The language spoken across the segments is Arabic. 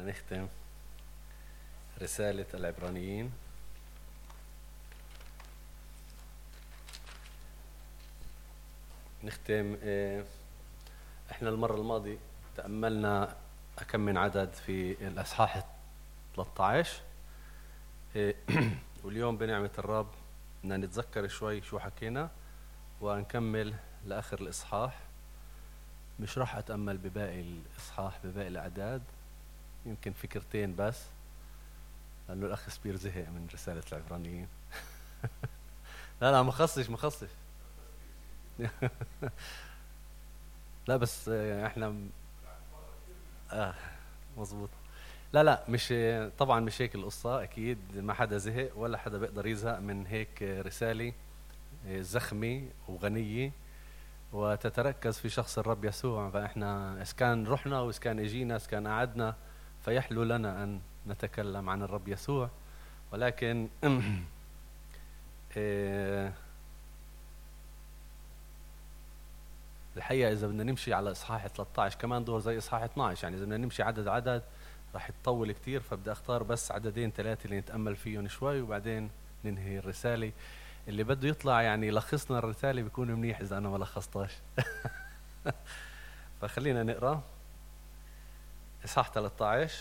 نختم رسالة العبرانيين. نختم احنا المرة الماضية تأملنا كم من عدد في الأصحاح 13 واليوم بنعمة الرب بدنا نتذكر شوي شو حكينا ونكمل لآخر الإصحاح. مش راح أتأمل بباقي الإصحاح بباقي الأعداد، يمكن فكرتين بس، لأنه الأخ سبير زهق من رسالة العبرانيين. لا مخصش لا بس احنا مظبوط. لا مش طبعا مش هيك القصة، أكيد ما حدا زهق ولا حدا بيقدر يزهق من هيك رسالة زخمة وغنية وتتركز في شخص الرب يسوع. فإحنا إسكان رحنا وإسكان إجينا إسكان قعدنا فيحلو لنا أن نتكلم عن الرب يسوع، ولكن الحقيقة إذا بدنا نمشي على إصحاح 13 كمان دور زي إصحاح 12، يعني إذا بدنا نمشي عدد راح يتطول كتير، فبدي أختار بس عددين ثلاثة اللي نتأمل فيهم شوي وبعدين ننهي الرسالة. اللي بده يطلع يعني لخصنا الرسالة بيكون منيح إذا أنا ما لخصتهاش. فخلينا نقرأ إصحاح 13.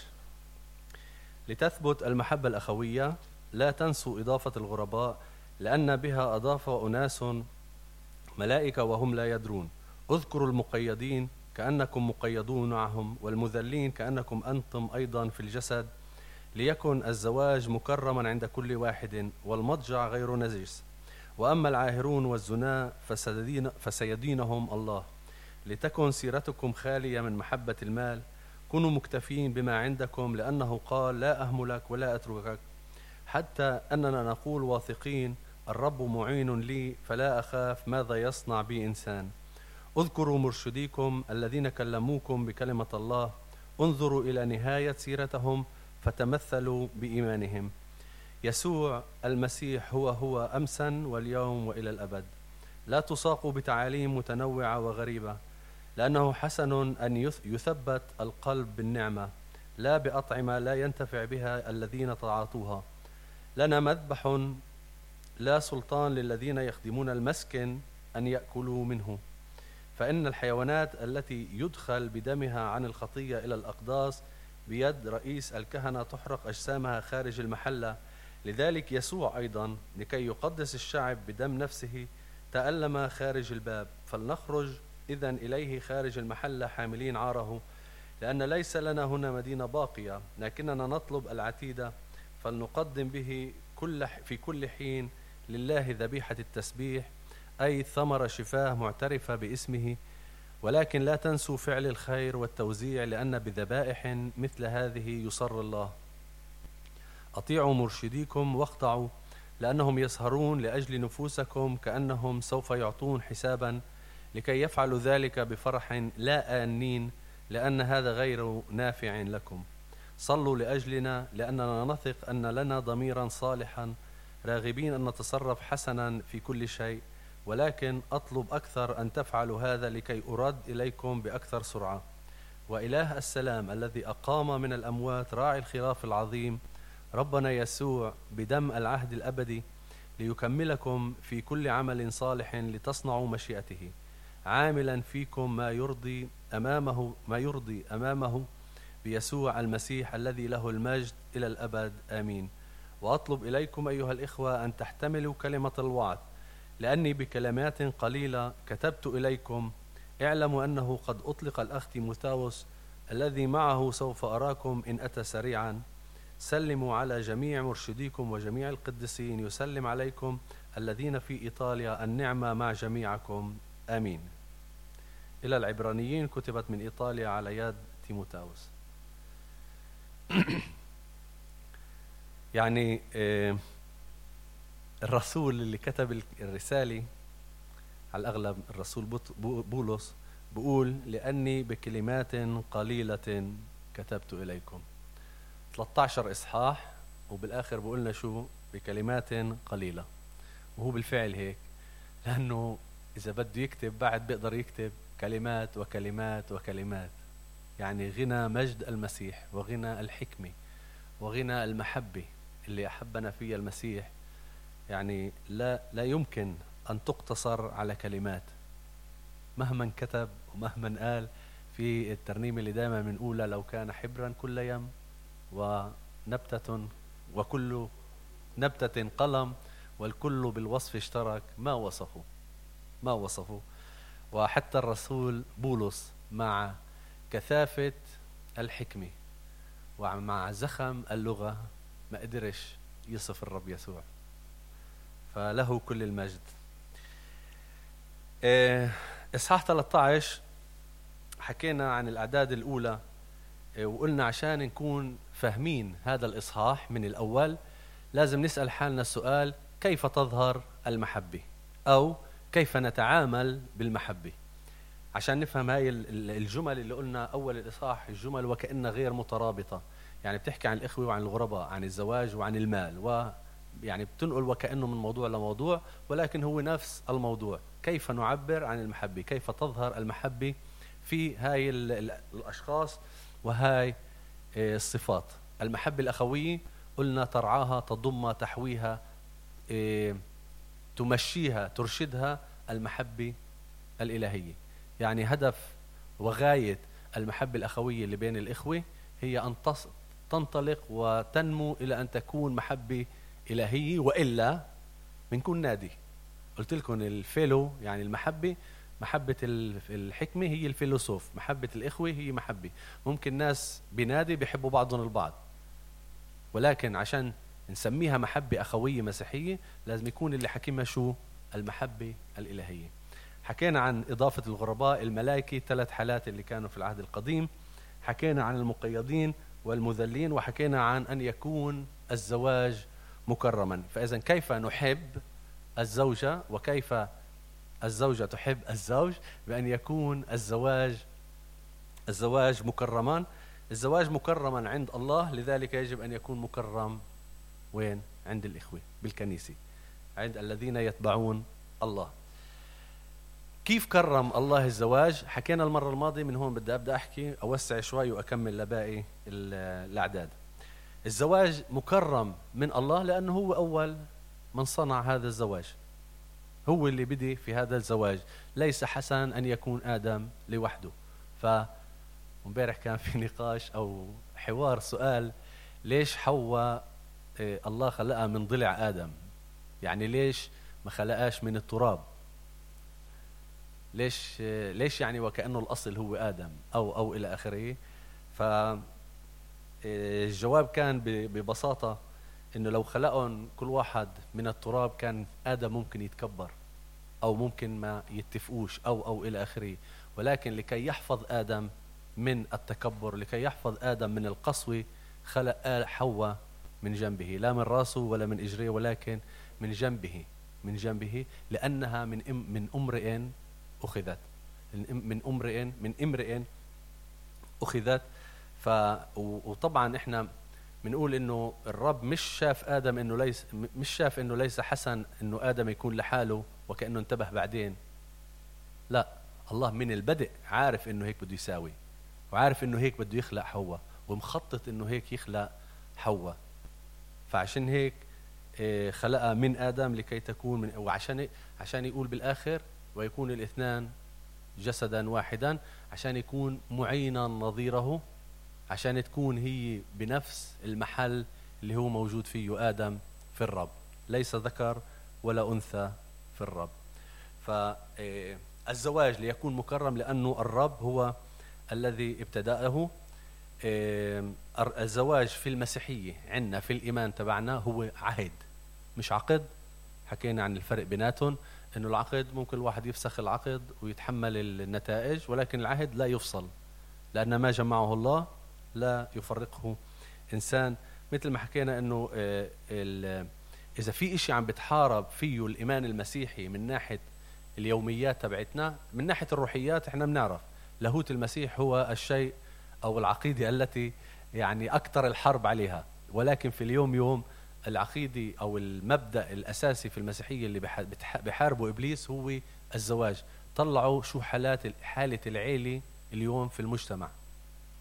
لتثبت المحبة الأخوية لا تنسوا إضافة الغرباء، لأن بها أضاف أناس ملائكة وهم لا يدرون. اذكروا المقيدين كأنكم مقيدون معهم، والمذلين كأنكم أنتم أيضا في الجسد، ليكن الزواج مكرما عند كل واحد، والمضجع غير نجس. وأما العاهرون والزنا فسيدينهم الله. لتكن سيرتكم خالية من محبة المال، كونوا مكتفين بما عندكم، لأنه قال لا أهملك ولا أتركك، حتى أننا نقول واثقين الرب معين لي فلا أخاف ماذا يصنع بي إنسان. اذكروا مرشديكم الذين كلموكم بكلمة الله، انظروا إلى نهاية سيرتهم فتمثلوا بإيمانهم. يسوع المسيح هو أمسا واليوم وإلى الأبد. لا تساقوا بتعاليم متنوعة وغريبة، لأنه حسن أن يثبت القلب بالنعمة، لا بأطعمة لا ينتفع بها الذين تعاطوها. لنا مذبح لا سلطان للذين يخدمون المسكن أن يأكلوا منه، فإن الحيوانات التي يدخل بدمها عن الخطية إلى الأقداس بيد رئيس الكهنة تحرق أجسامها خارج المحلة. لذلك يسوع أيضا لكي يقدس الشعب بدم نفسه تألم خارج الباب. فلنخرج إذن إليه خارج المحلة حاملين عاره، لأن ليس لنا هنا مدينة باقية، لكننا نطلب العتيدة، فلنقدم به في كل حين لله ذبيحة التسبيح، أي ثمرة شفاه معترفة باسمه. ولكن لا تنسوا فعل الخير والتوزيع، لأن بذبائح مثل هذه يصر الله. أطيعوا مرشديكم واخضعوا، لأنهم يسهرون لأجل نفوسكم كأنهم سوف يعطون حسابا، لكي يفعلوا ذلك بفرح لا آنين، لأن هذا غير نافع لكم. صلوا لأجلنا، لأننا نثق أن لنا ضميرا صالحا، راغبين أن نتصرف حسنا في كل شيء، ولكن أطلب أكثر أن تفعلوا هذا لكي أرد إليكم بأكثر سرعة. وإله السلام الذي أقام من الأموات راعي الخراف العظيم ربنا يسوع بدم العهد الأبدي، ليكملكم في كل عمل صالح لتصنعوا مشيئته، عاملا فيكم ما يرضي أمامه بيسوع المسيح الذي له المجد إلى الأبد آمين. وأطلب إليكم أيها الإخوة أن تحتملوا كلمة الوعظ، لأني بكلمات قليلة كتبت إليكم. اعلموا أنه قد أطلق الأخ تيموثاوس الذي معه سوف أراكم إن أتى سريعا. سلموا على جميع مرشديكم وجميع القديسين، يسلم عليكم الذين في إيطاليا، النعمة مع جميعكم آمين. إلى العبرانيين، كتبت من إيطاليا على يد تيموثاوس. يعني الرسول اللي كتب الرسالة على الأغلب الرسول بولس بقول لأني بكلمات قليلة كتبت إليكم. 13 إصحاح وبالآخر بقولنا شو؟ بكلمات قليلة. وهو بالفعل هيك، لأنه إذا بده يكتب بعد بيقدر يكتب كلمات وكلمات وكلمات. يعني غنى مجد المسيح وغنى الحكمة وغنى المحبة اللي أحبنا فيها المسيح، يعني لا يمكن أن تقتصر على كلمات مهما كتب ومهما قال. في الترنيمة اللي دائما بنقولها: لو كان حبرا كل يم ونبتة وكل نبتة قلم والكل بالوصف اشترك ما وصفوا. وحتى الرسول بولس مع كثافة الحكمة ومع زخم اللغة ما قدرش يصف الرب يسوع، فله كل المجد. إصحاح 13 حكينا عن الأعداد الأولى، وقلنا عشان نكون فاهمين هذا الإصحاح من الأول لازم نسأل حالنا السؤال: كيف تظهر المحبة؟ أو كيف نتعامل بالمحبة؟ عشان نفهم هاي الجمل اللي قلنا أول الإصحاح، الجمل وكأنها غير مترابطة، يعني بتحكي عن الإخوة وعن الغرباء، عن الزواج وعن المال، ويعني بتنقل وكأنه من موضوع لموضوع، ولكن هو نفس الموضوع. كيف نعبر عن المحبة؟ كيف تظهر المحبة في هاي الأشخاص وهاي الصفات؟ المحبة الأخوية قلنا ترعاها، تضمها، تحويها، تمشيها، ترشدها المحبة الإلهية. يعني هدف وغاية المحبة الأخوية اللي بين الإخوة هي أن تنطلق وتنمو إلى أن تكون محبة إلهية، وإلا بنكون نادي. قلت لكم الفيلو يعني المحبة، محبة الحكمة هي الفيلوسوف، محبة الإخوة هي محبة. ممكن ناس بنادي بيحبوا بعضهم البعض، ولكن عشان نسميها محبة أخوية مسيحية لازم يكون اللي حكيمها شو؟ المحبة الإلهية. حكينا عن إضافة الغرباء، الملائكة، 3 حالات اللي كانوا في العهد القديم. حكينا عن المقيدين والمذلين، وحكينا عن أن يكون الزواج مكرما. فإذا كيف نحب الزوجة وكيف الزوجة تحب الزوج؟ بأن يكون الزواج مكرما. الزواج مكرما عند الله، لذلك يجب أن يكون مكرم وين؟ عند الإخوة بالكنيسة، عند الذين يتبعون الله. كيف كرم الله الزواج؟ حكينا المرة الماضية، من هون بدي أبدأ أحكي أوسع شوي وأكمل لباقي الأعداد. الزواج مكرم من الله لأنه هو أول من صنع هذا الزواج، هو اللي بدي في هذا الزواج. ليس حسن أن يكون آدم لوحده. فمبارح كان في نقاش أو حوار، سؤال: ليش حواء الله خلقها من ضلع آدم؟ يعني ليش ما خلقاش من التراب؟ ليش يعني وكأنه الأصل هو آدم أو إلى آخره. فالجواب كان ببساطة إنه لو خلقهم كل واحد من التراب كان آدم ممكن يتكبر أو ممكن ما يتفقوش أو إلى آخره. ولكن لكي يحفظ آدم من التكبر، لكي يحفظ آدم من القسوة، خلق حواء من جنبه، لا من راسه ولا من إجريه، ولكن من جنبه لأنها من امرئ أخذت، من امرئ أخذت. وطبعا احنا بنقول انه الرب مش شاف انه ليس حسن انه آدم يكون لحاله وكأنه انتبه بعدين. لا، الله من البدء عارف انه هيك بده يساوي، وعارف انه هيك بده يخلق حواء، ومخطط انه هيك يخلق حواء. فعشان هيك خلقها من آدم لكي تكون عشان يقول بالآخر: ويكون الاثنان جسدا واحدا، عشان يكون معينا نظيره، عشان تكون هي بنفس المحل اللي هو موجود فيه آدم في الرب، ليس ذكر ولا أنثى في الرب. فالزواج ليكون مكرم لأنه الرب هو الذي ابتدأه. الزواج في المسيحية عندنا في الإيمان تبعنا هو عهد مش عقد. حكينا عن الفرق بيناتهم، إنه العقد ممكن الواحد يفسخ العقد ويتحمل النتائج، ولكن العهد لا يفصل، لأن ما جمعه الله لا يفرقه إنسان. مثل ما حكينا إنه إذا في إشي عم بتحارب فيه الإيمان المسيحي من ناحية اليوميات تبعتنا، من ناحية الروحيات إحنا بنعرف لاهوت المسيح هو الشيء أو العقيدة التي يعني أكثر الحرب عليها. ولكن في اليوم العقيدة أو المبدأ الأساسي في المسيحية اللي بحاربوا إبليس هو الزواج. طلعوا شو حالة العيلة اليوم في المجتمع.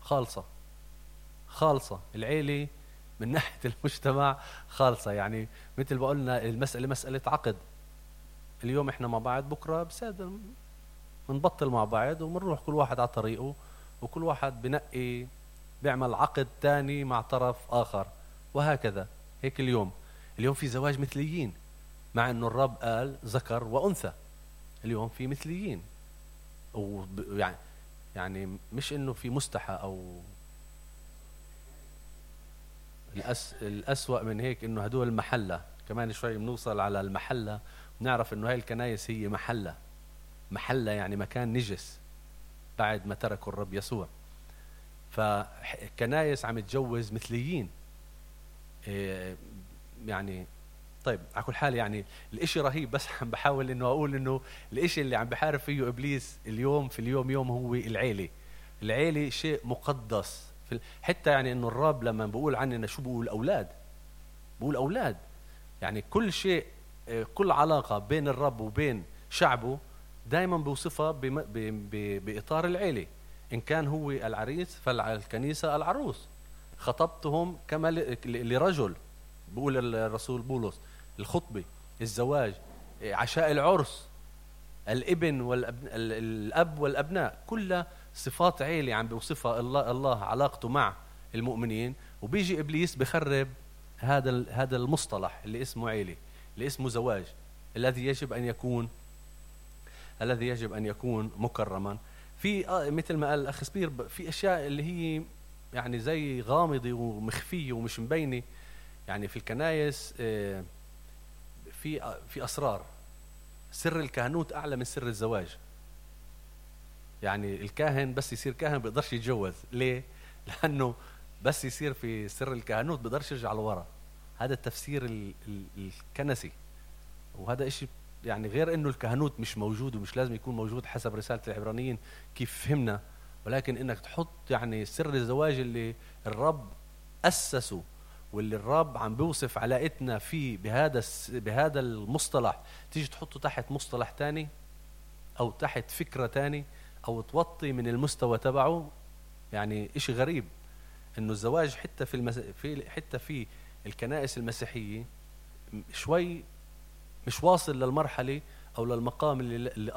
خالصة العيلة من ناحية المجتمع خالصة. يعني مثل ما قلنا المسألة مسألة عقد، اليوم احنا مع بعض، بكرة بصير منبطل مع بعض ومنروح كل واحد على طريقه، وكل واحد بنقي بيعمل عقد تاني مع طرف آخر، وهكذا. هيك اليوم في زواج مثليين، مع انه الرب قال ذكر وأنثى. اليوم في مثليين، يعني مش انه في مستحى او الأسوأ من هيك، انه هدول المحلة. كمان شوي بنوصل على المحلة، بنعرف انه هاي الكنايس هي محلة يعني مكان نجس بعد ما تركوا الرب يسوع. فكنايس عم تجوز مثليين. يعني طيب على كل حال، يعني الاشي رهيب، بس عم بحاول انه اقول انه الاشي اللي عم بحارب فيه ابليس اليوم في اليوم هو العيلة شيء مقدس. حتى يعني انه الرب لما بقول عننا شو بقول؟ اولاد. يعني كل شيء، كل علاقة بين الرب وبين شعبه دائما بوصفها بإطار العيلة. إن كان هو العريس فالكنيسة العروس. خطبتهم كما لرجل، بقول الرسول بولس، الخطبة، الزواج، عشاء العرس، الابن الأب والأبناء، كلها صفات عيلة عم بوصفها الله علاقته مع المؤمنين. وبيجي إبليس بخرب هذا المصطلح اللي اسمه عيلة، اللي اسمه زواج، الذي يجب أن يكون مكرما. في مثل ما قال الأخ سبير، في أشياء اللي هي يعني زي غامضة ومخفية ومش مبينة. يعني في الكنايس في أسرار. سر الكهنوت أعلى من سر الزواج. يعني الكاهن بس يصير كاهن بيقدرش يتجوز. ليه؟ لأنه بس يصير في سر الكهنوت بيقدرش يرجع لورا. هذا التفسير الكنسي. وهذا إشي يعني غير إنه الكهنوت مش موجود ومش لازم يكون موجود حسب رسالة العبرانيين كيف فهمنا، ولكن إنك تحط يعني سر الزواج اللي الرب أسسه، واللي الرب عم بيوصف علاقتنا فيه بهذا المصطلح، تيجي تحطه تحت مصطلح تاني أو تحت فكرة تاني، أو توطي من المستوى تبعه. يعني إشي غريب إنه الزواج حتى في الكنائس المسيحية شوي مش واصل للمرحلة أو للمقام اللي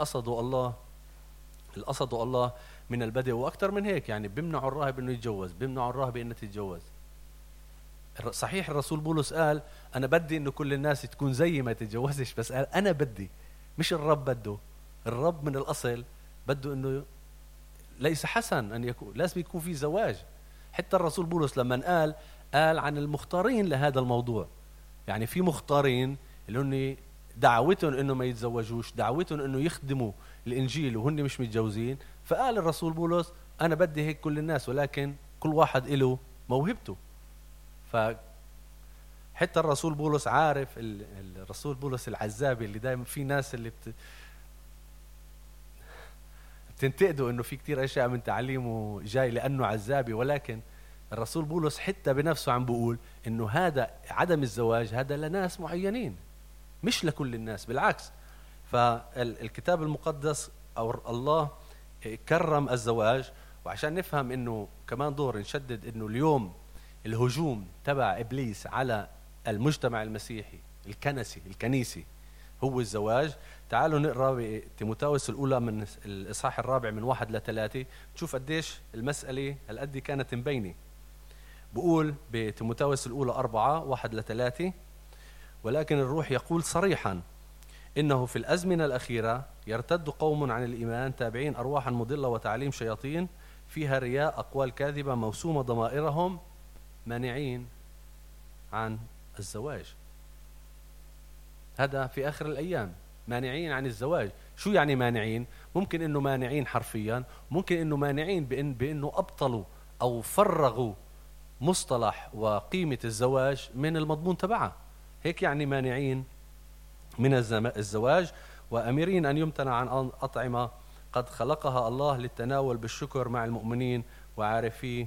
قصده الله من البدء. وأكثر من هيك، يعني بيمنعوا الراهب إنه يتجوز، بيمنعوا الراهبة إنها تتجوز. صحيح الرسول بولس قال أنا بدي إنه كل الناس تكون زي ما تتجوزش، بس قال أنا بدي، مش الرب بده. الرب من الأصل بده إنه ليس حسن أن يكون، لازم يكون في زواج. حتى الرسول بولس لما قال عن المختارين لهذا الموضوع. يعني في مختارين اللي هن دعوتهم إنه ما يتزوجوش، دعوتهم إنه يخدموا الإنجيل وهن مش متجوزين. فقال الرسول بولس أنا بدي هيك كل الناس، ولكن كل واحد له موهبته. فحتى الرسول بولس عارف، الرسول بولس العزابي اللي دائما في ناس اللي بتنتقدوا انه في كتير اشياء من تعليمه جاي لانه عزابي، ولكن الرسول بولس حتى بنفسه عم بيقول انه هذا عدم الزواج هذا لناس معينين مش لكل الناس، بالعكس. فالكتاب المقدس او الله كرم الزواج. وعشان نفهم انه كمان دور نشدد انه اليوم الهجوم تبع ابليس على المجتمع المسيحي الكنيسي هو الزواج. تعالوا نقرأ بتيموثاوس الأولى من الإصحاح 4 من 1-3، نشوف قديش المسألة هالقد كانت مبينة. بقول بتيموثاوس الأولى 4:1-3: ولكن الروح يقول صريحا إنه في الأزمنة الأخيرة يرتد قوم عن الإيمان تابعين أرواحا مضلة وتعليم شياطين فيها رياء أقوال كاذبة موسومة ضمائرهم مانعين عن الزواج. هذا في آخر الأيام، مانعين عن الزواج. شو يعني مانعين؟ ممكن إنه مانعين حرفيا، ممكن إنه مانعين بإنه أبطلوا أو فرغوا مصطلح وقيمة الزواج من المضمون تبعها. هيك يعني مانعين من الزواج، وأمرين أن يمتنع عن أطعمة قد خلقها الله للتناول بالشكر مع المؤمنين وعارفي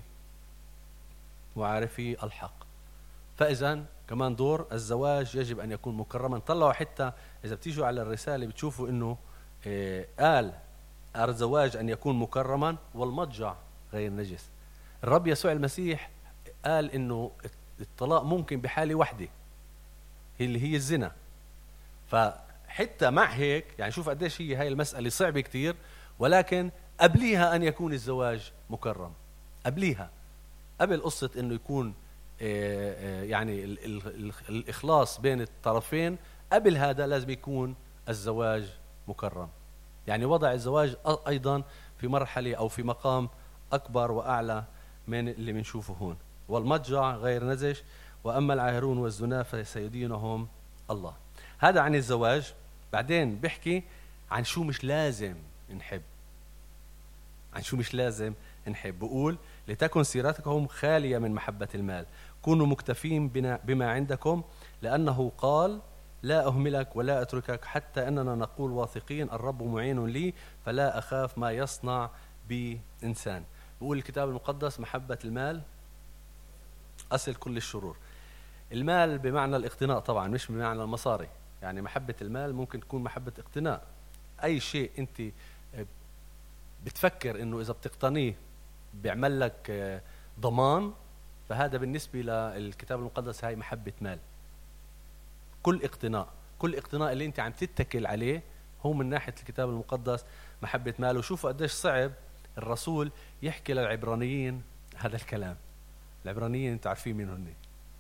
الحق. فإذا كمان دور الزواج يجب أن يكون مكرما. طلعوا حتى إذا بتيجوا على الرسالة بتشوفوا إنه قال الزواج أن يكون مكرما والمضجع غير نجس. الرب يسوع المسيح قال إنه الطلاق ممكن بحالة واحدة اللي هي الزنا. فحتى مع هيك يعني شوف قديش هي هاي المسألة صعبة كتير، ولكن قبليها أن يكون الزواج مكرم. قبليها، قبل قصة إنه يكون يعني الإخلاص بين الطرفين، قبل هذا لازم يكون الزواج مكرم. يعني وضع الزواج أيضا في مرحلة أو في مقام أكبر وأعلى من اللي بنشوفه هون. والمضجع غير نزش، وأما العاهرون والزنا فسيدينهم الله. هذا عن الزواج. بعدين بحكي عن شو مش لازم نحب. عن شو مش لازم نحب. بقول لتكن سيرتكم خالية من محبة المال، كونوا مكتفين بما عندكم، لأنه قال لا أهملك ولا أتركك حتى أننا نقول واثقين الرب معين لي فلا أخاف ما يصنع بإنسان. بقول الكتاب المقدس محبة المال أصل كل الشرور. المال بمعنى الاقتناء طبعا، مش بمعنى المصاري. يعني محبة المال ممكن تكون محبة اقتناء. أي شيء أنت بتفكر إنه إذا بتقتنيه بيعمل لك ضمان، فهذا بالنسبة للكتاب المقدس هاي محبة مال. كل اقتناء اللي انت عم تتكل عليه هو من ناحية الكتاب المقدس محبة مال. وشوفوا قديش صعب الرسول يحكي للعبرانيين هذا الكلام. العبرانيين انتوا عارفين مين هن؟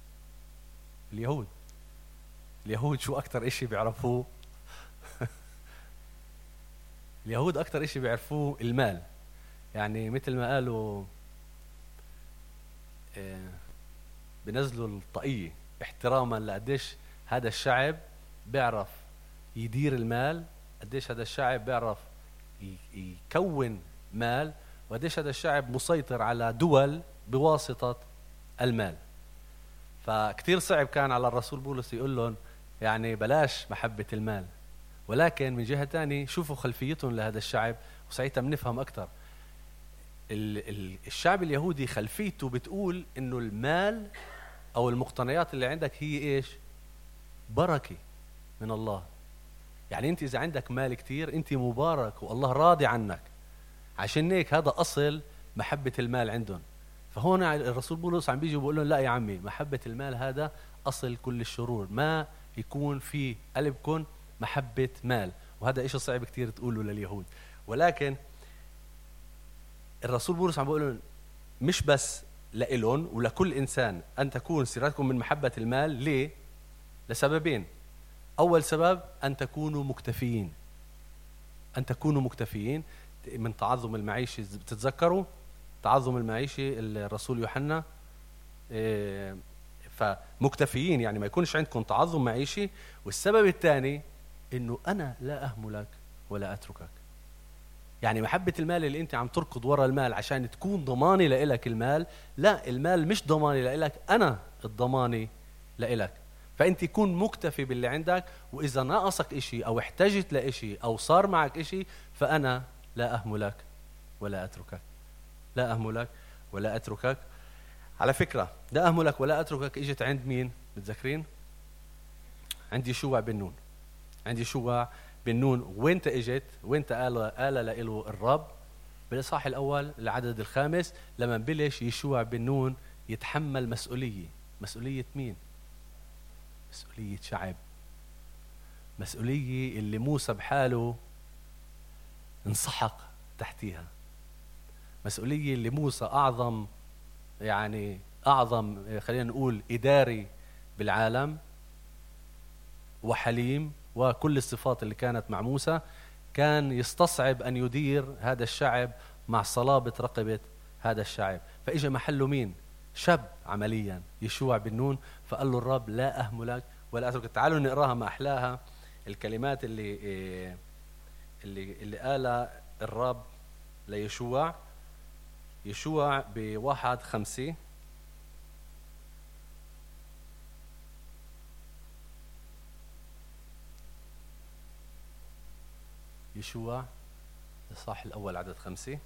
اليهود شو أكتر إشي بيعرفوه؟ اليهود أكتر إشي بيعرفوه المال. يعني مثل ما قالوا بنزلوا الطاقية احتراما لقديش هذا الشعب بيعرف يدير المال، قديش هذا الشعب بيعرف يكون مال، وقديش هذا الشعب مسيطر على دول بواسطة المال. فكتير صعب كان على الرسول بولس يقول لهم يعني بلاش محبة المال. ولكن من جهة تانية شوفوا خلفيتهم لهذا الشعب، وساعتها بنفهم أكتر. الشعب اليهودي خلفيته بتقول إنه المال أو المقتنيات اللي عندك هي إيش؟ بركة من الله. يعني أنت إذا عندك مال كتير أنت مبارك والله راضي عنك. عشان هيك هذا أصل محبة المال عندهم. فهون الرسول بولس عم بيجي وبقول لهم لا يا عمي، محبة المال هذا أصل كل الشرور. ما يكون في قلبكم محبة مال. وهذا إشي صعب كتير تقوله لليهود، ولكن الرسول بولس عم بيقول لهم مش بس لإلهم ولكل إنسان أن تكون سيرتكم من محبة المال. ليه؟ لسببين. أول سبب أن تكونوا مكتفيين. أن تكونوا مكتفيين من تعظم المعيشة. بتتذكروا تعظم المعيشة الرسول يوحنا؟ فمكتفيين يعني ما يكونش عندكم تعظم معيشة. والسبب الثاني إنه أنا لا أهملك ولا أتركك. يعني محبة المال اللي أنت عم تركض وراء المال عشان تكون ضماني لإلك المال، لا، المال مش ضماني لإلك، أنا الضماني لإلك. فأنت كون مكتفي باللي عندك، وإذا ناقصك إشي أو احتجت لإشي أو صار معك إشي فأنا لا أهملك ولا أتركك. لا أهملك ولا أتركك. على فكرة لا أهملك ولا أتركك إجت عند مين؟ متذكرين؟ عند يشوع بن نون. عند يشوع بن نون. وين إجت؟ وين قال له الرب؟ بالإصحاح الأول العدد 5 لما بلش يشوع بن نون يتحمل مسؤولية. مسؤولية مين؟ مسؤولية شعب. مسؤولية اللي موسى بحاله انسحق تحتيها. مسؤولية اللي موسى أعظم، يعني أعظم خلينا نقول إداري بالعالم وحليم وكل الصفات اللي كانت مع موسى، كان يستصعب أن يدير هذا الشعب مع صلابة رقبة هذا الشعب. فإجا محله مين؟ شاب عمليا يشوع بن نون. فقال له الرب لا أهملك ولا أتركك. تعالوا نقراها ما أحلاها الكلمات اللي قالها الرب ليشوع. يشوع ب1:5 يشوع الإصحاح الأول عدد 5.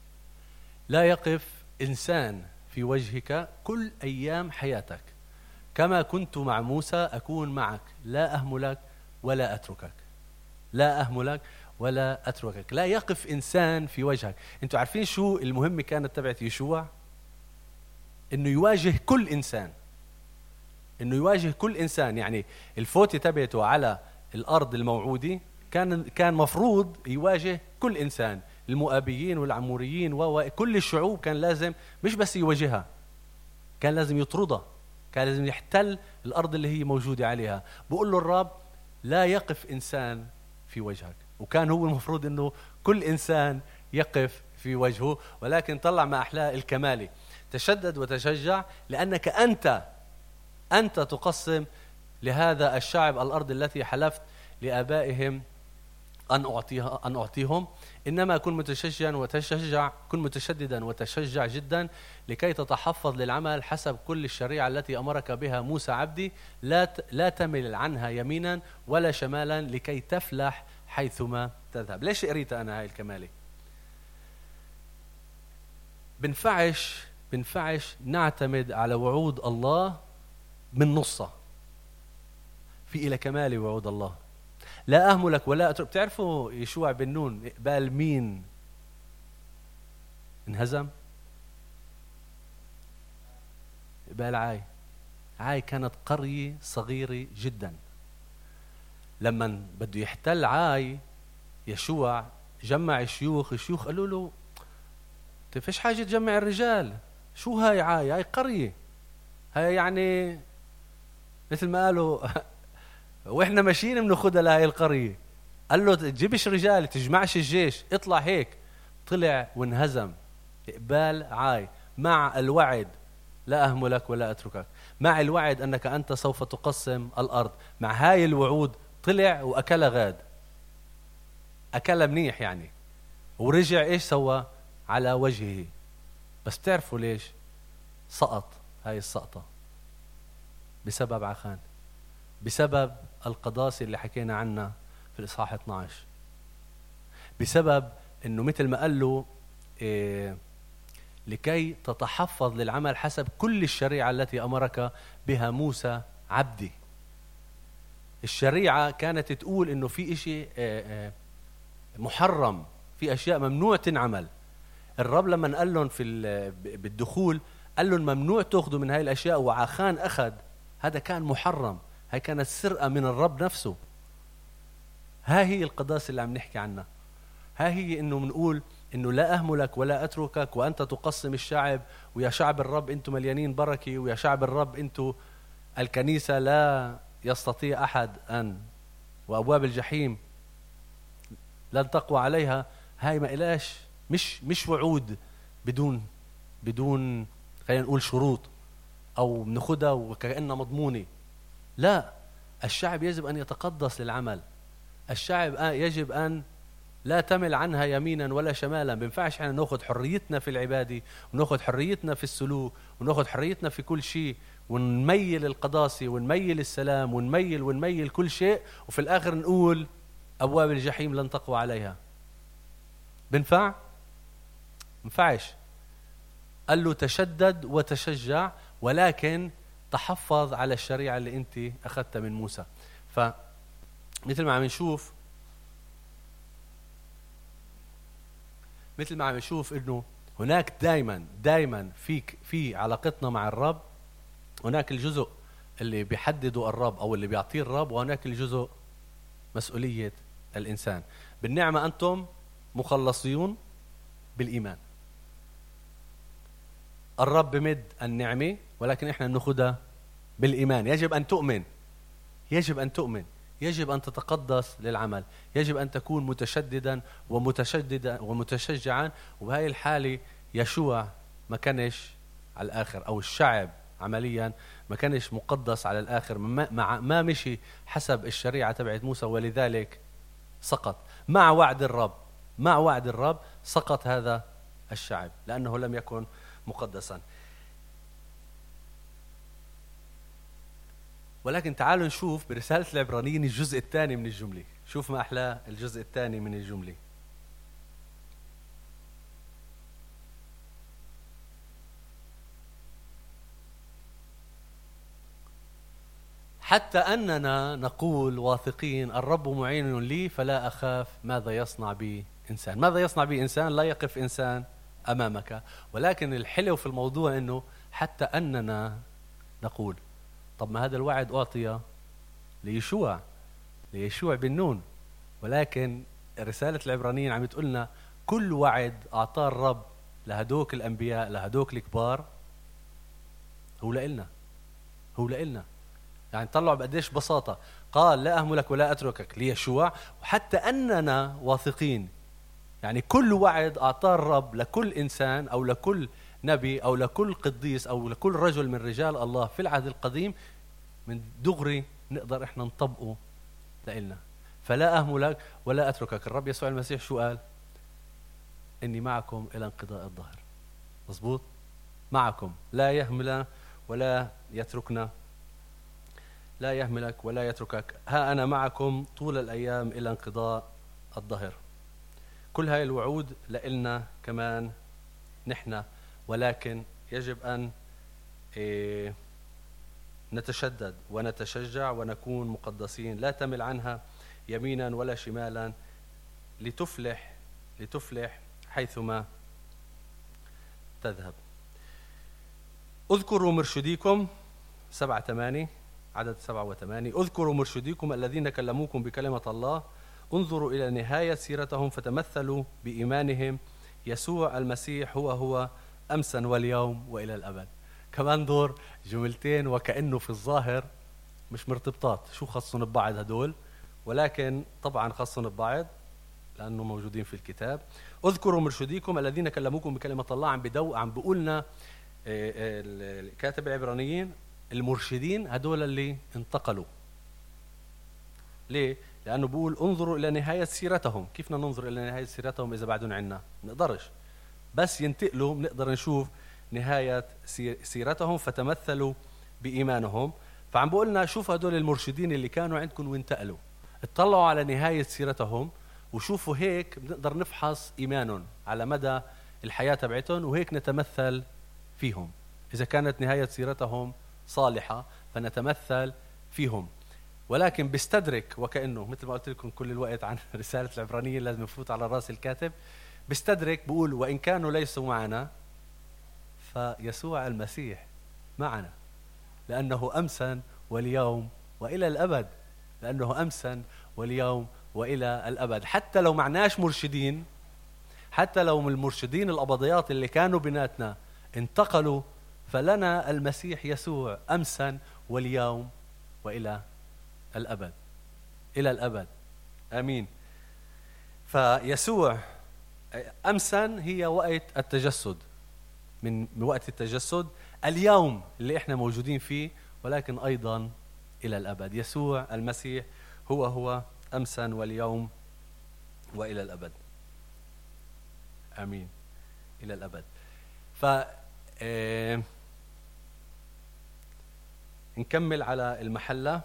لا يقف إنسان في وجهك كل أيام حياتك، كما كنت مع موسى أكون معك، لا أهملك ولا أتركك. لا أهملك ولا أتركك. لا يقف إنسان في وجهك. أنتوا عارفين شو المهمة كانت تبعت يشوع؟ إنه يواجه كل إنسان، إنه يواجه كل إنسان. يعني الفوتة تبعته على الأرض الموعودة كان مفروض يواجه كل إنسان، المؤابيين والعموريين وكل الشعوب. كان لازم مش بس يواجهها، كان لازم يطردها، كان لازم يحتل الأرض اللي هي موجودة عليها. بقول له الرب لا يقف إنسان في وجهك، وكان هو المفروض إنه كل إنسان يقف في وجهه. ولكن طلع ما أحلاه الكمالي: تشدد وتشجع لأنك أنت تقسم لهذا الشعب الأرض التي حلفت لآبائهم أن أعطيهم. إنما كن متشجعا وتشجع، كن متشددا وتشجع جدا لكي تتحفظ للعمل حسب كل الشريعة التي أمرك بها موسى عبدي. لا تمل عنها يمينا ولا شمالا لكي تفلح حيثما تذهب. ليش قريت أنا هاي الكمالة؟ بنفعش نعتمد على وعود الله من نصها. في إلى كمال وعود الله. لا أهملك ولا أترك. بتعرفوا يشوع بن نون قبال مين انهزم؟ قبال عاي. عاي كانت قرية صغيرة جدا. لما بده يحتل عاي يشوع جمع الشيوخ قالوا له انت فيش حاجة تجمع الرجال، شو هاي عاي؟ هاي قرية، هاي يعني مثل ما قالوا واحنا ماشيين بناخدها لهي القرية. قال له تجيبش رجال، تجمعش الجيش، اطلع هيك. طلع وانهزم إقبال عاي مع الوعد لا أهملك ولا أتركك، مع الوعد أنك أنت سوف تقسم الأرض. مع هاي الوعود طلع وأكل غاد، أكل منيح يعني، ورجع إيش سوى؟ على وجهه. بس تعرفوا ليش سقط هاي السقطة؟ بسبب عخان، بسبب القداسة اللي حكينا عنها في الإصحاح 12، بسبب أنه مثل ما قال له لكي تتحفظ للعمل حسب كل الشريعة التي أمرك بها موسى عبدي. الشريعة كانت تقول أنه في إشي محرم، في أشياء ممنوع تنعمل. الرب لما قال لهم بالدخول قال لهم ممنوع تأخذوا من هاي الأشياء، وعخان أخذ. هذا كان محرم، هاي كانت سرقة من الرب نفسه. ها هي القداسة اللي عم نحكي عنها. ها هي إنه منقول إنه لا أهملك ولا أتركك وأنت تقسم الشعب، ويا شعب الرب أنتم مليانين بركة، ويا شعب الرب أنتم الكنيسة لا يستطيع أحد أن، وأبواب الجحيم لن تقوى عليها. هاي ما إلاش مش وعود بدون خلينا نقول شروط أو بناخدها وكأنها مضمونة. لا، الشعب يجب أن يتقدس للعمل. الشعب يجب أن لا تمل عنها يمينا ولا شمالا. بنفعش احنا ناخد حريتنا في العبادة، وناخد حريتنا في السلوك، وناخد حريتنا في كل شيء، ونميل القداسة ونميل السلام ونميل كل شيء، وفي الآخر نقول أبواب الجحيم لن تقوى عليها. بنفعش. قال له تشدد وتشجع، ولكن تحفظ على الشريعة اللي انت أخذتها من موسى. فمثل ما عم نشوف انه هناك دايما في علاقتنا مع الرب هناك الجزء اللي بيحدده الرب او اللي بيعطيه الرب، وهناك الجزء مسؤولية الإنسان. بالنعمة أنتم مخلصون بالإيمان. الرب بمد النعمة، ولكن إحنا نأخذها بالإيمان. يجب أن تؤمن، يجب أن تتقدس للعمل، يجب أن تكون متشددا ومتشجعا. وبهاي الحالة يشوع ما كانش على الآخر، أو الشعب عمليا ما كانش مقدس على الآخر، ما مشي حسب الشريعة تبعت موسى، ولذلك سقط. مع وعد الرب سقط هذا الشعب لأنه لم يكن مقدسا. ولكن تعالوا نشوف برسالة العبرانيين الجزء الثاني من الجملة. شوف ما أحلى الجزء الثاني من الجملة. حتى أننا نقول واثقين الرب معين لي فلا أخاف ماذا يصنع بي إنسان. ماذا يصنع بي إنسان؟ لا يقف إنسان أمامك. ولكن الحلو في الموضوع أنه حتى أننا نقول. طب ما هذا الوعد أعطي ليشوع بن نون، ولكن رسالة العبرانيين عم تقولنا كل وعد أعطاه الرب لهدوك الأنبياء لهدوك الكبار هو لإلنا. يعني طلعوا بقديش بساطة. قال لا أهملك ولا أتركك ليشوع، وحتى أننا واثقين. يعني كل وعد أعطاه الرب لكل إنسان أو لكل نبي أو لكل قديس أو لكل رجل من رجال الله في العهد القديم من دغري نقدر إحنا نطبقه لإلنا. فلا أهملك ولا أتركك. الرب يسوع المسيح شو قال؟ إني معكم إلى انقضاء الظهر. مظبوط؟ معكم، لا يهمل ولا يتركنا، لا يهملك ولا يتركك. ها أنا معكم طول الأيام إلى انقضاء الظهر. كل هاي الوعود لإلنا كمان نحن، ولكن يجب أن نتشدد ونتشجع ونكون مقدسين، لا تمل عنها يمينا ولا شمالا لتفلح حيثما تذهب. اذكروا مرشديكم 7-8 عدد 7 و8. اذكروا مرشديكم الذين كلموكم بكلمة الله، انظروا إلى نهاية سيرتهم فتمثلوا بإيمانهم. يسوع المسيح هو أمسا واليوم وإلى الأبد. كمان دور جملتين وكأنه في الظاهر مش مرتبطات، شو خصهم ببعض هدول، ولكن طبعا خصهم ببعض لأنه موجودين في الكتاب. اذكروا مرشديكم الذين كلموكم بكلمة الله. عم بقولنا الكاتب العبرانيين المرشدين هدول اللي انتقلوا. ليه؟ لأنه بقول انظروا إلى نهاية سيرتهم. كيف ننظر إلى نهاية سيرتهم إذا بعدون عنا؟ نقدرش، بس ينتقلوا نقدر نشوف نهاية سيرتهم فتمثلوا بإيمانهم. فعم بقولنا شوف هدول المرشدين اللي كانوا عندكم وانتقلوا، اطلعوا على نهاية سيرتهم وشوفوا، هيك بنقدر نفحص إيمانهم على مدى الحياة تبعتهم، وهيك نتمثل فيهم. إذا كانت نهاية سيرتهم صالحة فنتمثل فيهم. ولكن بيستدرك وكأنه مثل ما قلت لكم كل الوقت عن رسالة العبرانيين لازم نفوت على رأس الكاتب. بيستدرك بقول وإن كانوا ليسوا معنا فيسوع المسيح معنا، لأنه أمسا واليوم وإلى الأبد. لأنه أمسا واليوم وإلى الأبد. حتى لو معناش مرشدين، حتى لو من المرشدين الأبضيات اللي كانوا بيناتنا انتقلوا، فلنا المسيح يسوع أمسا واليوم وإلى الأبد. إلى الأبد. آمين. فيسوع أمسا هي وقت التجسد، من وقت التجسد، اليوم اللي احنا موجودين فيه، ولكن أيضا إلى الأبد. يسوع المسيح هو أمسا واليوم وإلى الأبد. آمين. إلى الأبد. نكمل على المحلة.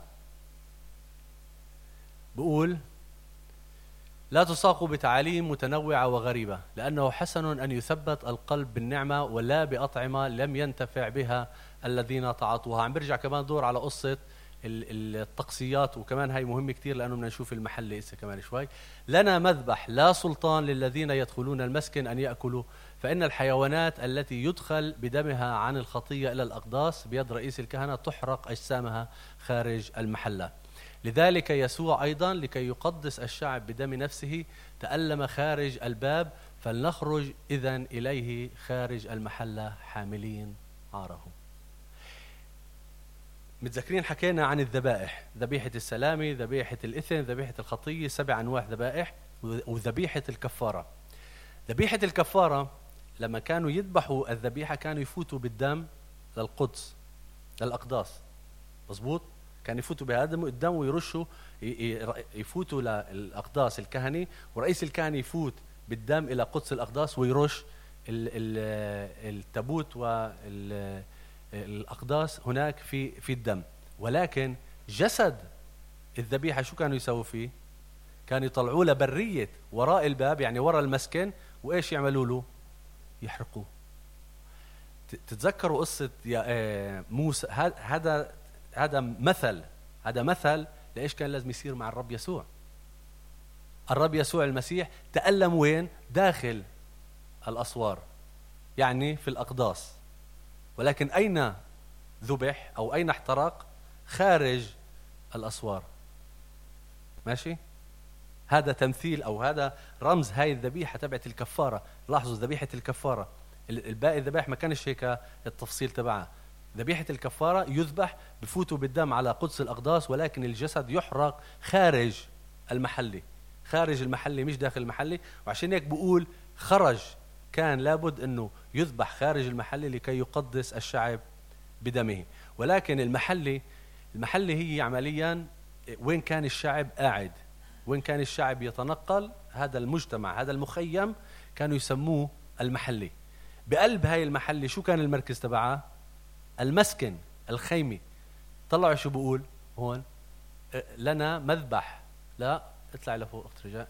بقول لا تساقوا بتعاليم متنوعة وغريبة، لأنه حسن أن يثبت القلب بالنعمة ولا بأطعمة لم ينتفع بها الذين تعاطوها. عم برجع كمان دور على قصة الطقسيات، وكمان هاي مهمة كتير لأنه بدنا نشوف المحل لسه كمان شوي. لنا مذبح لا سلطان للذين يدخلون المسكن أن يأكلوا، فإن الحيوانات التي يدخل بدمها عن الخطية إلى الأقداس بيد رئيس الكهنة تحرق أجسامها خارج المحلة. لذلك يسوع أيضا لكي يقدس الشعب بدم نفسه تألم خارج الباب، فلنخرج إذن إليه خارج المحلة حاملين عاره. متذكرين حكينا عن الذبائح، ذبيحة السلامة، ذبيحة الإثم، ذبيحة الخطية، 7 أنواع ذبائح، وذبيحة الكفارة. ذبيحة الكفارة لما كانوا يذبحوا الذبيحة كانوا يفوتوا بالدم للقدس للأقداس. مظبوط؟ كان يفوتوا بهذا الدم ويرشوا، يفوتوا للأقداس الكهني، ورئيس الكهنة يفوت بالدم إلى قدس الأقداس ويرش التابوت والأقداس هناك في الدم. ولكن جسد الذبيحة شو كانوا يسووا فيه؟ كانوا يطلعوا له برية وراء الباب، يعني وراء المسكن، وإيش يعملوا له؟ يحرقوه. تتذكروا قصة موسى؟ هذا هذا مثل لإيش كان لازم يصير مع الرب يسوع. الرب يسوع المسيح تألم وين؟ داخل الأسوار، يعني في الأقداس. ولكن أين ذبح أو أين احترق؟ خارج الأسوار. ماشي؟ هذا تمثيل أو هذا رمز هاي الذبيحة تبعت الكفارة. لاحظوا ذبيحة الكفارة، الباقي الذبائح ما كانش هيك التفصيل تبعها. ذبيحة الكفارة يذبح بفوتوا بالدم على قدس الأقداس، ولكن الجسد يحرق خارج المحلي، خارج المحلي مش داخل المحلي. وعشان هيك بقول خرج، كان لابد أنه يذبح خارج المحلي لكي يقدس الشعب بدمه. ولكن المحلي هي عمليا وين كان الشعب قاعد، وين كان الشعب يتنقل. هذا المجتمع، هذا المخيم كانوا يسموه المحلي. بقلب هاي المحلي شو كان المركز تبعها؟ المسكن، الخيمة. طلعوا شو بقول هون؟ لنا مذبح. لا اطلع لفوق اخت رجاء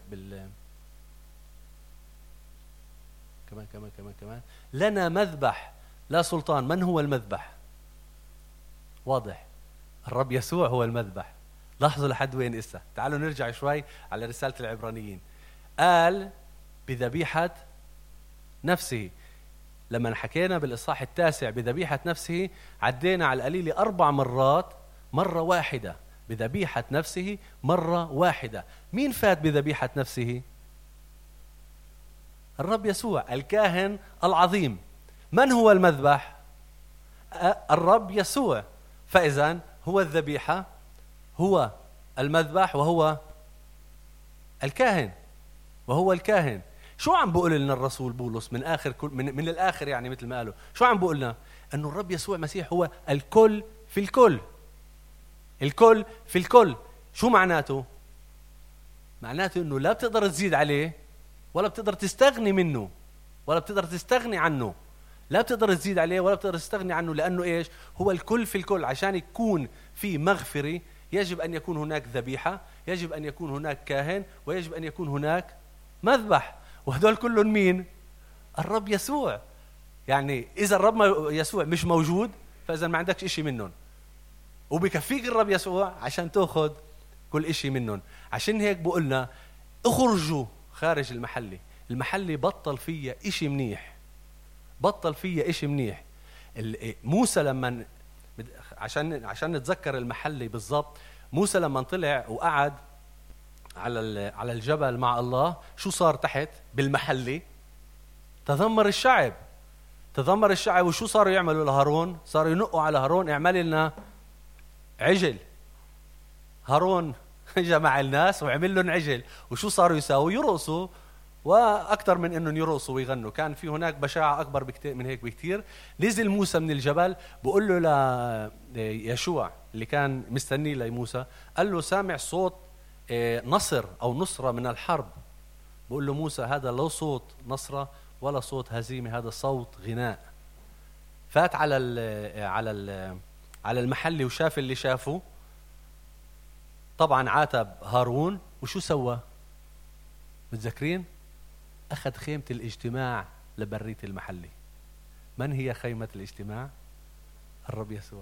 كمان لنا مذبح لا سلطان. من هو المذبح؟ واضح، الرب يسوع هو المذبح. لاحظوا لحد وين إسا. تعالوا نرجع شوي على رسالة العبرانيين. قال بذبيحة نفسه. لما حكينا بالإصحاح 9 بذبيحة نفسه، عدينا على القليل 4 مرات، مرة واحدة بذبيحة نفسه، مرة واحدة. مين فات بذبيحة نفسه؟ الرب يسوع الكاهن العظيم. من هو المذبح؟ الرب يسوع. فإذن هو الذبيحة، هو المذبح، وهو الكاهن، وهو الكاهن. شو عم بقول لنا الرسول بولس من آخر من الآخر، يعني مثل ما قالوا شو عم بقول لنا؟ أنه الرب يسوع مسيح هو الكل في الكل. الكل في الكل. شو معناته؟ معناته أنه لا بتقدر تزيد عليه، ولا بتقدر تستغني منه، ولا بتقدر تستغني عنه. لا بتقدر تزيد عليه ولا بتقدر تستغني عنه، لأنه إيش؟ هو الكل في الكل. عشان يكون في مغفرة يجب أن يكون هناك ذبيحة، يجب أن يكون هناك كاهن، ويجب أن يكون هناك مذبح. وهدول كلهم مين؟ الرب يسوع. يعني إذا الرب يسوع مش موجود، فإذا ما عندكش إشي منهم، وبكفيك الرب يسوع عشان تأخذ كل إشي منهم. عشان هيك بقولنا اخرجوا خارج المحلي. المحلي بطل فيه إشي منيح، بطل فيه إشي منيح. موسى لما عشان نتذكر المحلي بالضبط، موسى لما طلع وقعد على الجبل مع الله، شو صار تحت بالمحلي؟ تذمر الشعب. وشو صاروا يعملوا لهارون؟ صاروا ينقوا على هارون اعمل لنا عجل. هارون جمع الناس وعمل لهم عجل، وشو صاروا يساووا؟ يرقصوا، وأكثر من إنهم يرقصوا ويغنوا، كان في هناك بشاعة أكبر بكتير من هيك بكتير. نزل موسى من الجبل، بقول له ليشوع اللي كان مستنيه لموسى، قال له سامع صوت نصر أو نصرة من الحرب. بقول له موسى هذا لو صوت نصرة ولا صوت هزيمة، هذا صوت غناء. فات على المحل وشاف اللي شافه. طبعا عاتب هارون، وشو سوى؟ متذكرين؟ أخذ خيمة الاجتماع لبرية المحلي. من هي خيمة الاجتماع؟ الرب يسوع.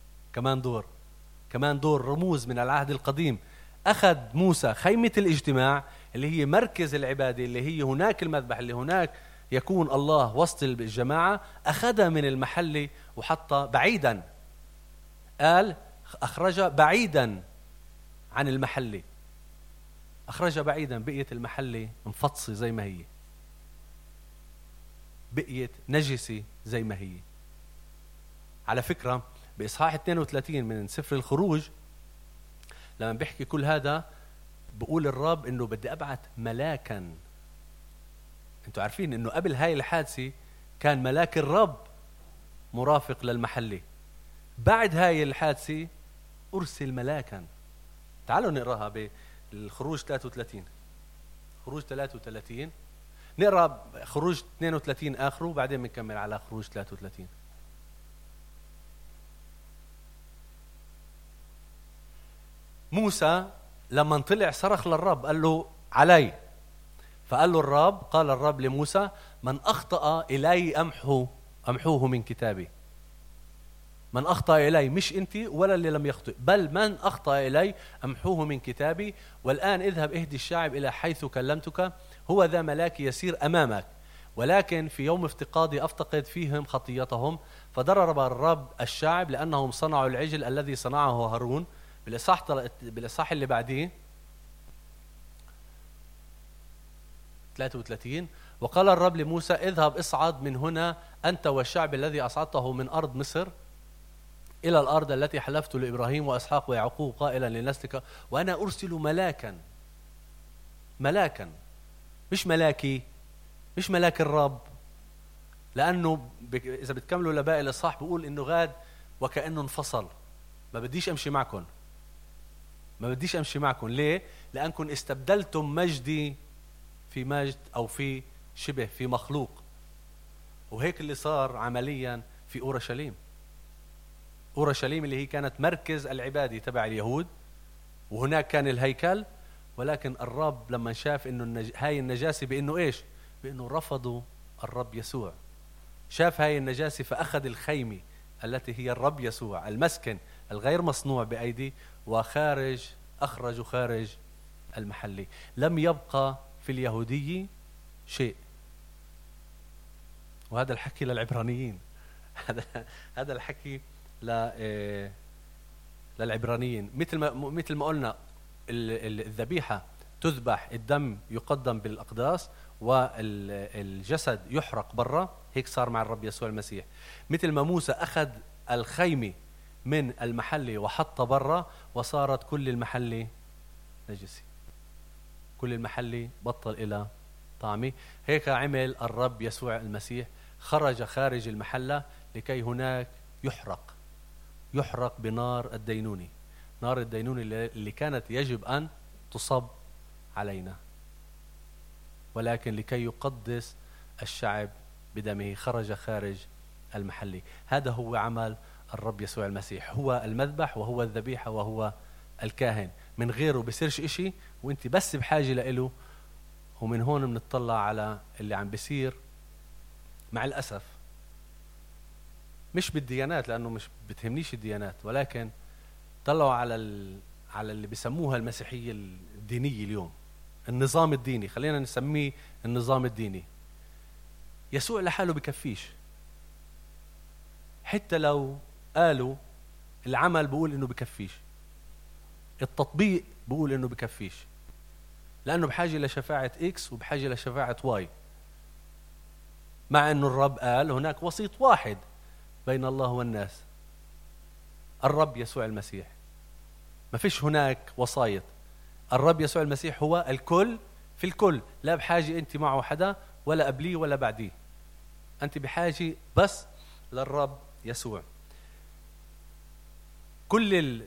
كمان دور رموز من العهد القديم. أخذ موسى خيمة الاجتماع اللي هي مركز العبادة، اللي هي هناك المذبح، اللي هناك يكون الله وسط الجماعة، أخذها من المحلي وحطها بعيدا. قال أخرج بعيدا عن المحلي، أخرج بعيدا. بقيت المحلي مفصي زي ما هي، بقيت نجسي زي ما هي. على فكرة بإصحاح 32 من سفر الخروج لما بيحكي كل هذا، بقول الرب إنه بدي أبعث ملاكا. أنتوا عارفين إنه قبل هاي الحادثة كان ملاك الرب مرافق للمحلي. بعد هاي الحادثة أرسل ملاكا. تعالوا نقراها بالخروج 33. خروج 33 نقرأ خروج 32 آخره، وبعدين بنكمل على خروج 33. موسى لما طلع صرخ للرب، قال له علي. فقال له الرب، قال الرب لموسى من أخطأ إلي أمحوه من كتابي. من أخطأ إلي، مش أنت ولا اللي لم يخطئ، بل من أخطأ إلي أمحوه من كتابي. والآن اذهب اهدي الشعب إلى حيث كلمتك، هو ذا ملاك يسير أمامك، ولكن في يوم افتقادي أفتقد فيهم خطيتهم. فضرب الرب الشعب لأنهم صنعوا العجل الذي صنعه هارون. بالإصحاح اللي بعديه 33: وقال الرب لموسى اذهب اصعد من هنا أنت والشعب الذي أصعدته من أرض مصر إلى الأرض التي حلفت لإبراهيم وإسحاق ويعقوب قائلا لنسلك، وأنا أرسل ملاكا مش ملاكي، مش ملاك الرب، لأنه إذا بتكملوا لباقي الإصحاح بيقول إنه غاد وكأنه انفصل. ما بديش أمشي معكم. ليه؟ لأنكم استبدلتم مجدي في مجد، أو في شبه، في مخلوق. وهيك اللي صار عمليا في أورشليم اللي هي كانت مركز العبادة تبع اليهود، وهناك كان الهيكل. ولكن الرب لما شاف إنه هاي النجاسة بإنه إيش؟ بإنه رفضوا الرب يسوع. شاف هاي النجاسة فأخذ الخيمة التي هي الرب يسوع، المسكن الغير مصنوع بأيدي، أخرجوا خارج المحلي. لم يبقى في اليهودية شيء. وهذا الحكي للعبرانيين هذا الحكي للعبرانيين. مثل ما قلنا الذبيحة تذبح، الدم يقدم بالأقداس والجسد يحرق برا. هيك صار مع الرب يسوع المسيح. مثل ما موسى أخذ الخيمة من المحل وحط برا، وصارت كل المحل نجسي، كل المحل بطل إلى طعمه. هيك عمل الرب يسوع المسيح، خرج خارج المحلة لكي هناك يحرق بنار الدينونة، نار الدينونة اللي كانت يجب أن تصب علينا، ولكن لكي يقدس الشعب بدمه خرج خارج المحل. هذا هو عمل الرب يسوع المسيح، هو المذبح وهو الذبيحة وهو الكاهن. من غيره بيصيرش إشي، وانت بس بحاجة لإله. ومن هون بنطلع على اللي عم بيصير مع الأسف، مش بالديانات لأنه مش بتهمنيش الديانات، ولكن طلعوا على اللي بيسموها المسيحية الدينية اليوم، النظام الديني. خلينا نسميه النظام الديني. يسوع لحاله بكفيش، حتى لو قالوا العمل بقول إنه بكفيش، التطبيق بقول إنه بكفيش، لأنه بحاجة لشفاعة إكس وبحاجة لشفاعة واي. مع أنه الرب قال هناك وسيط واحد بين الله والناس، الرب يسوع المسيح. ما فيش هناك وسايط. الرب يسوع المسيح هو الكل في الكل، لا بحاجة أنت معه حدا ولا قبليه ولا بعديه، أنت بحاجة بس للرب يسوع. كل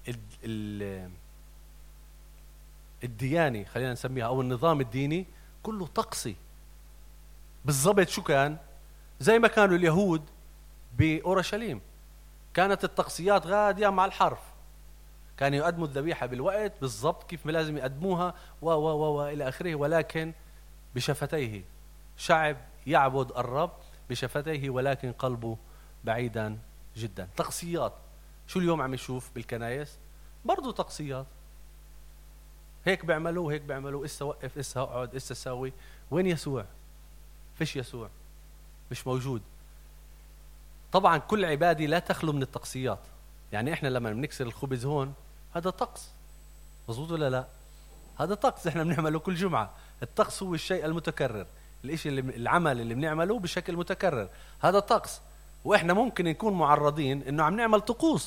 الديانة خلينا نسميها أو النظام الديني كله طقسي. بالضبط شو كان؟ زي ما كانوا اليهود بأورشليم، كانت الطقسيات غادية مع الحرف. كانوا يقدموا الذبيحة بالوقت بالضبط كيف ما لازم يقدموها إلى آخره، ولكن بشفتيه. شعب يعبد الرب بشفتيه ولكن قلبه بعيدا جدا. طقسيات. شو اليوم عم يشوف بالكنايس؟ برضو طقسيات. هيك بيعملوا هيك بيعملوا، إسا وقف إسا اقعد إسا ساوي. وين يسوع؟ فيش يسوع، مش موجود. طبعا كل عبادة لا تخلو من الطقسيات. يعني إحنا لما بنكسر الخبز هون هذا طقس، مظبوط ولا لا؟ هذا طقس إحنا بنعمله كل جمعة. الطقس هو الشيء المتكرر، العمل اللي بنعمله بشكل متكرر، هذا طقس. وإحنا ممكن نكون معرضين إنه عم نعمل طقوس.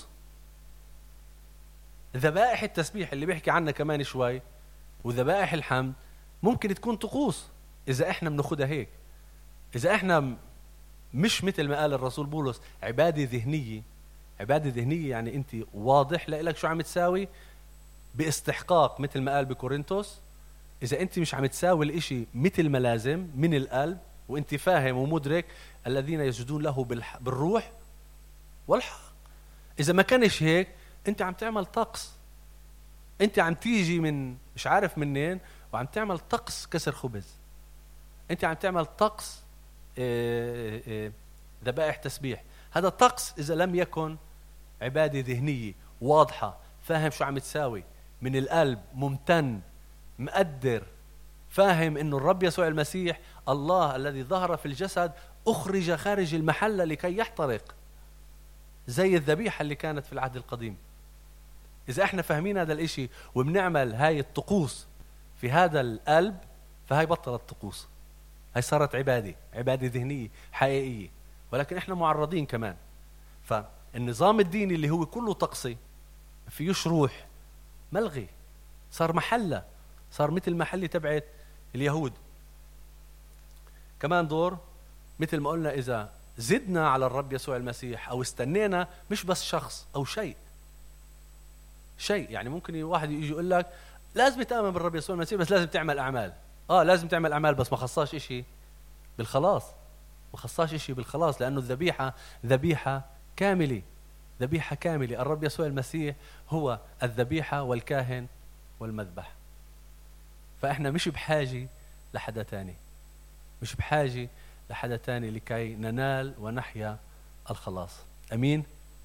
ذبائح التسبيح اللي بيحكي عنها كمان شوي وذبائح الحمد ممكن تكون طقوس إذا إحنا بناخدها هيك. إذا إحنا مش مثل ما قال الرسول بولس عبادة ذهنية. عبادة ذهنية يعني أنت واضح لك شو عم تساوي باستحقاق، مثل ما قال بكورنثوس. إذا أنت مش عم تساوي الإشي مثل ما لازم من القلب وأنت فاهم ومدرك الذين يسجدون له بالروح والحق، إذا ما كانش هيك أنت عم تعمل طقس. أنت عم تيجي من مش عارف منين وعم تعمل طقس كسر خبز. أنت عم تعمل طقس ذبائح تسبيح. هذا طقس إذا لم يكن عبادة ذهنية واضحة، فاهم شو عم تساوي من القلب، ممتن، مقدر، فاهم إنه الرب يسوع المسيح الله الذي ظهر في الجسد أخرج خارج المحلة لكي يحترق، زي الذبيحة اللي كانت في العهد القديم. إذا إحنا فاهمين هذا الإشي وبنعمل هاي الطقوس في هذا القلب، فهاي بطلت طقوس، هاي صارت عبادة ذهنية حقيقية. ولكن إحنا معرضين كمان، فالنظام الديني اللي هو كله طقسي فيهش روح ملغي، صار محلة، صار مثل محلة تبعت اليهود. كمان دور مثل ما قلنا، إذا زدنا على الرب يسوع المسيح أو استنينا، مش بس شخص أو شيء، يعني ممكن واحد يجي يقول لك لازم تآمن بالرب يسوع المسيح بس لازم تعمل أعمال. لازم تعمل أعمال بس ما خصاش إشي بالخلاص، لأنه الذبيحة ذبيحة كاملة، الرب يسوع المسيح هو الذبيحة والكاهن والمذبح. فإحنا مش بحاجة لحدا تاني، لكي ننال ونحيا الخلاص. أمين.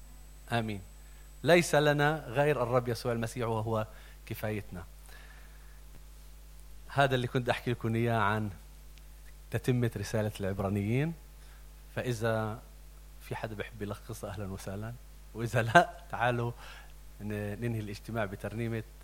ليس لنا غير الرب يسوع المسيح وهو كفايتنا. هذا اللي كنت أحكي لكم إياه عن تتمة رسالة العبرانيين. فإذا في حدا بيحب يلخص أهلا وسهلا، وإذا لا تعالوا ننهي الاجتماع بترنيمة